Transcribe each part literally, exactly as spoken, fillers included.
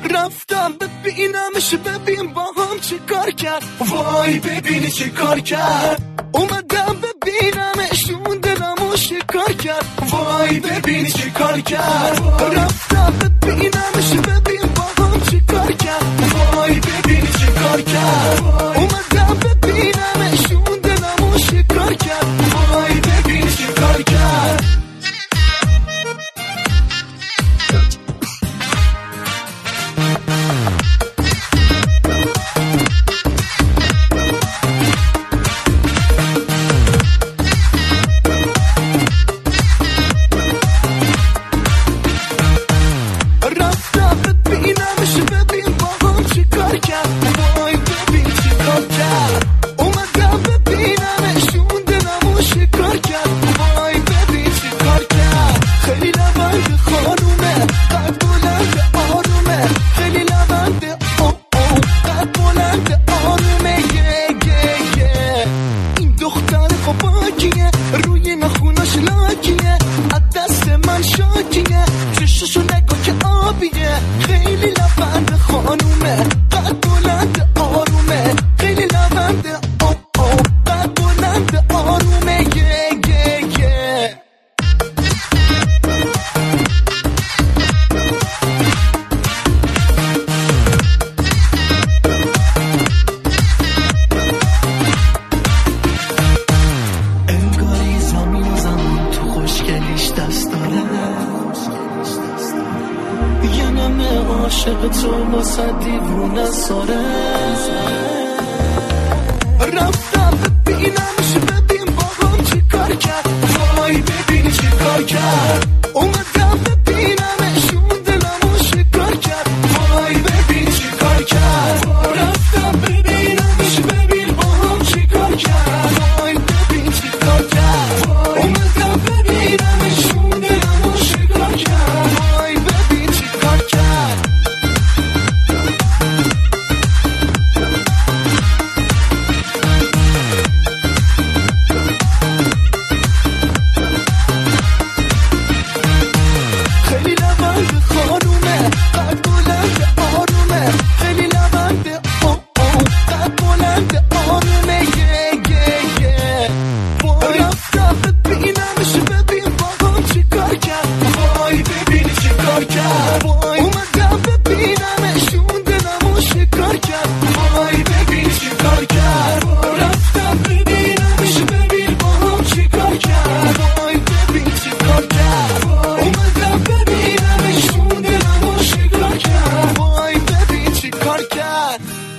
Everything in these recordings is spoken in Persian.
رفتم ببینمش ببین با هم چه کار کرد، وای ببینی چه کار کرد. اومدم ببینمش اون دلمو شکار کرد، وای ببینی چه کار کرد. رفتم ببینمش ببین با هم چه کار کرد، وای ببینی چه کار کرد. اومدم ببینمش اون دلمو شکار کرد، وای ببینی چه کار کرد. روی نخوناش لاکیه، از دست من شاکیه، چششو نگاه که آبیه. خیلی لبند خانومه، قد بلند آرومه، خیلی لبند آه آه، قد بلند آرومه. یه یه یه عاشق تو واسه دیوونه ساره. رفتم ببینمش ببین با هم چی کار کرد، وای ببینی چی کار کرد. اومدم ببینمش اون دلمو شکار کرد، وای ببینی چی کار کرد. رفتم ببینمش ببین با هم چی کار کرد، وای ببین چی کار کرد. اومدم ببینمش اون دلمو شکار کرد، وای ببین چی کار کرد.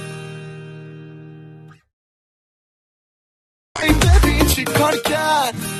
ببین چی کار کرد.